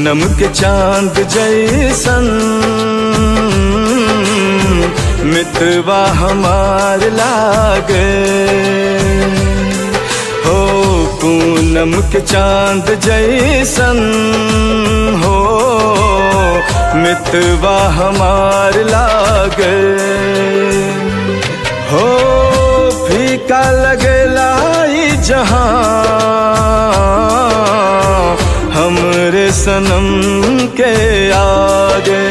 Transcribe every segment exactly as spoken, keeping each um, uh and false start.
पूनम के चांद जैसन मितवा हमार लागे हो। पूनम के चांद जैसन हो मितवा हमार लागे हो। फीका लगेला ई जहां हमरे सनम के आगे।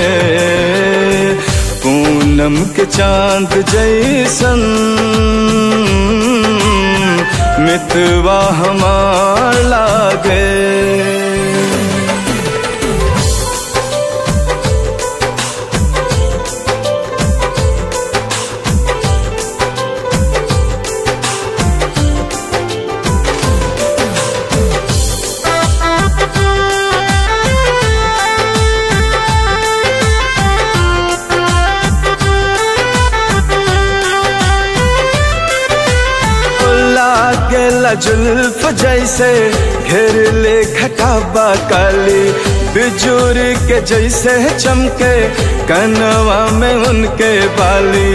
पूनम के चांद जैसन मितवा हमार लागे। लागेला जुल्फ जैसे घेर ले खटाबा काली, बिजुर के जैसे चमके कनवा में उनके बाली।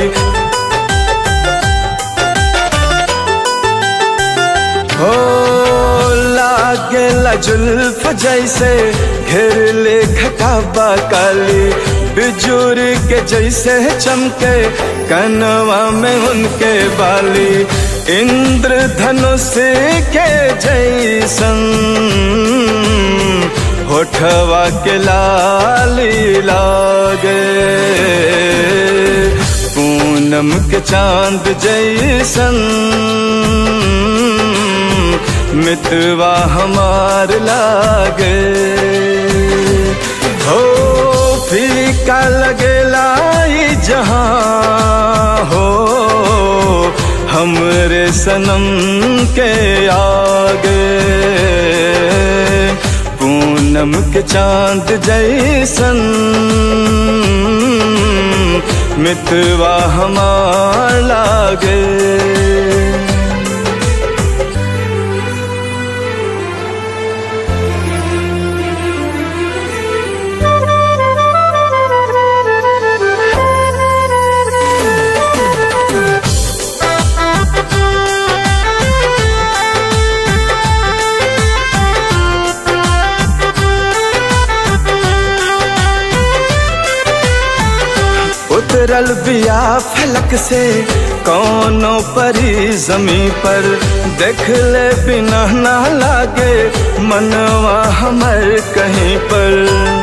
हो लागेला जुल्फ जैसे घेर ले खटाबा काली, बिजुर के जैसे चमके कनवा में उनके बाली। इंद्रधनुष के जैसन होठवा के लाली लागे। पूनम के चांद जैसन मितवा हमार लागे हो। फीका लगेला ई जहां हो हमरे सनम के आगे। पूनम के चांद जैसन मितवा हमार लागे। उतरल बिया फलक से कौनो परी जमी पर, देख ले बिना ना लागे मनवा हमर कहीं पर।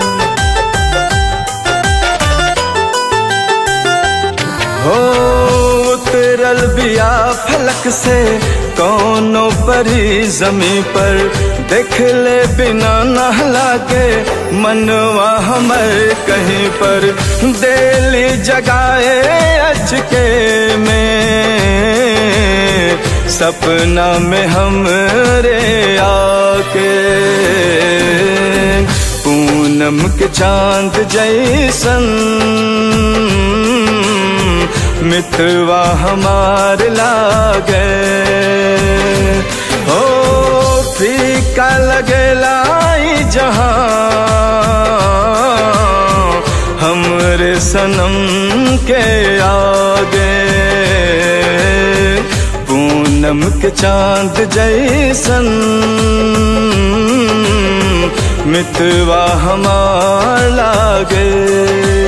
हो उतरल बिया फलक से कौनो परी जमी पर, देख ले बिना ना लागे मनवा हमर कहीं पर। दिली जगाए अचके में सपना में हमरे आके। पूनम के चांद जैसन मितवा हमार लागे हो। फीका लगेला ई जहां हमरे सनम के आगे। पूनम के चांद जैसन मितवा हमार लागे।